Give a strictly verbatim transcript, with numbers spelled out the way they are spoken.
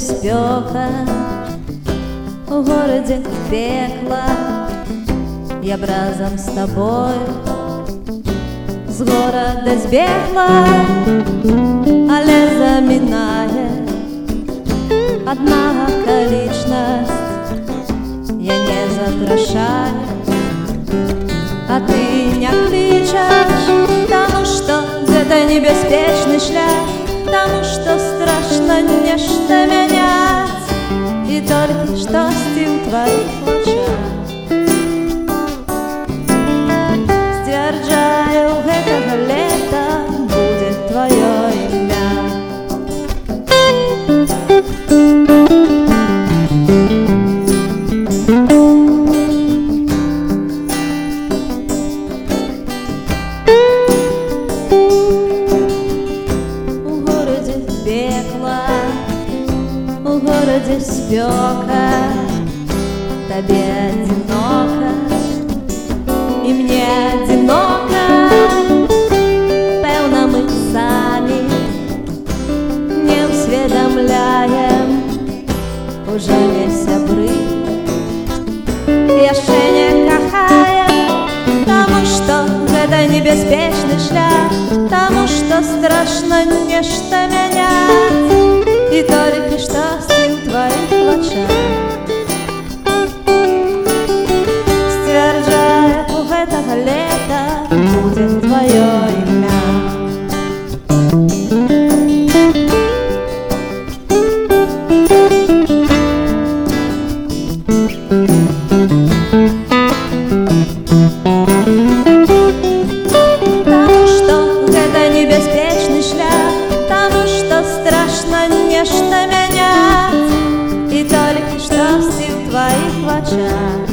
спёка, у городе пекла. Я б разом с тобой з города збегла, але замінає одна околичность. Я не запрошаю, а ты не кличешь, потому что это небеспечный шлях, потому что страшно нечто менять, и только что стил твоих очах. Стверджаю, гэтага лета будет твое имя. У городе спёка, тебе одиноко, и мне одиноко. Пэўна, мы самі не ўсведамляем, ужо не сябры, яшчэ не кахаем, таму што гэта небяспечны шлях, таму што страшна нешта мяняць, и только что стил твоих очах. Стверджаю, у гэтага лета будет твое имя. Потому что гэта небяспечный шлях, потому что страшно нешта менять, и только что стил твоих в очах.